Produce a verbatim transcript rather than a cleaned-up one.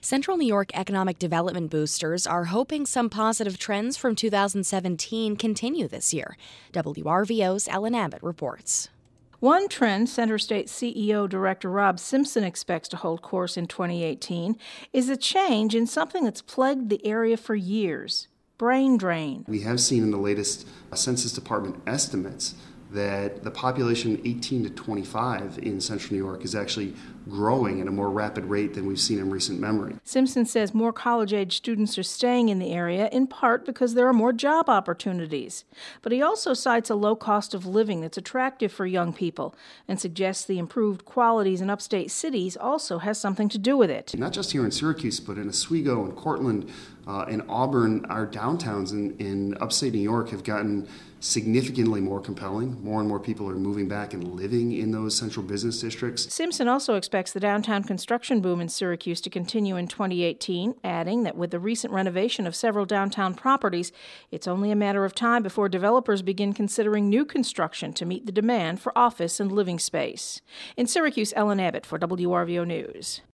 Central New York economic development boosters are hoping some positive trends from two thousand seventeen continue this year. W R V O's Ellen Abbott reports. One trend Center State C E O Director Rob Simpson expects to hold course in twenty eighteen is a change in something that's plagued the area for years: brain drain. We have seen in the latest Census Department estimates that the population eighteen to twenty-five in Central New York is actually growing at a more rapid rate than we've seen in recent memory. Simpson says more college-age students are staying in the area, in part because there are more job opportunities. But he also cites a low cost of living that's attractive for young people and suggests the improved qualities in upstate cities also has something to do with it. Not just here in Syracuse, but in Oswego and Cortland uh, and Auburn, our downtowns in, in upstate New York have gotten significantly more compelling. More and more people are moving back and living in those central business districts. Simpson also expects the downtown construction boom in Syracuse to continue in twenty eighteen, adding that with the recent renovation of several downtown properties, it's only a matter of time before developers begin considering new construction to meet the demand for office and living space. In Syracuse, Ellen Abbott for W R V O News.